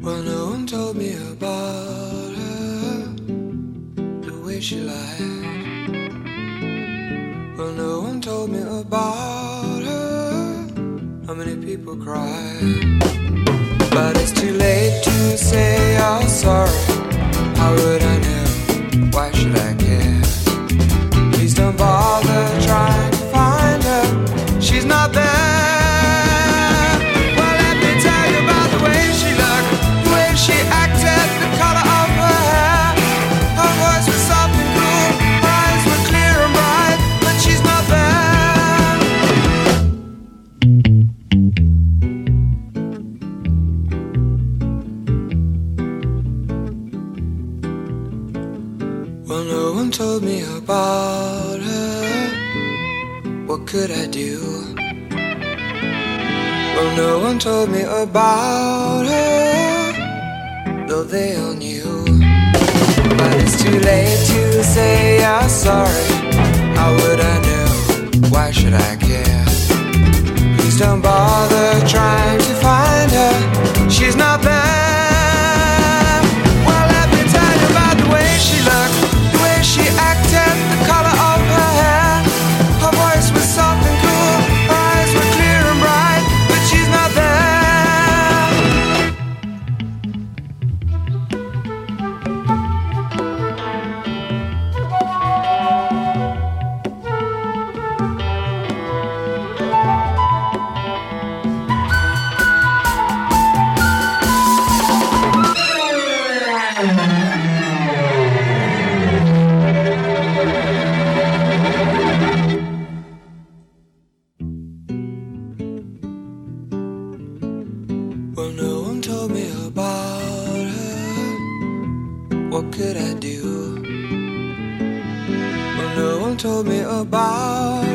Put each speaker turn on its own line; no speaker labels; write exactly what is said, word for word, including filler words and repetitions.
Well, no one told me about her, the way she lied. Well, no one told me about her, how many people cried. But it's too late to say you're sorry. How would I know? Why should I care? Please don't bother trying to find her. She's not there. Well, let me tell you about the way she looked, the way she acted, the color of her hair. Her voice was soft and cool, her eyes were clear and bright, but she's not there. Well, no one told me about her. What could I do? Well, no one told me about her, though they all knew. But it's too late to say you're sorry. How would I know? Why should I care? Please don't bother trying to find her. She's not there. Well, let me tell you about the way she looked, the way she acted, the color of her hair. Her voice was soft and cool, her eyes were clear and bright, but she's not there. Well, no one told me about her. What could I do? Well, no one told me about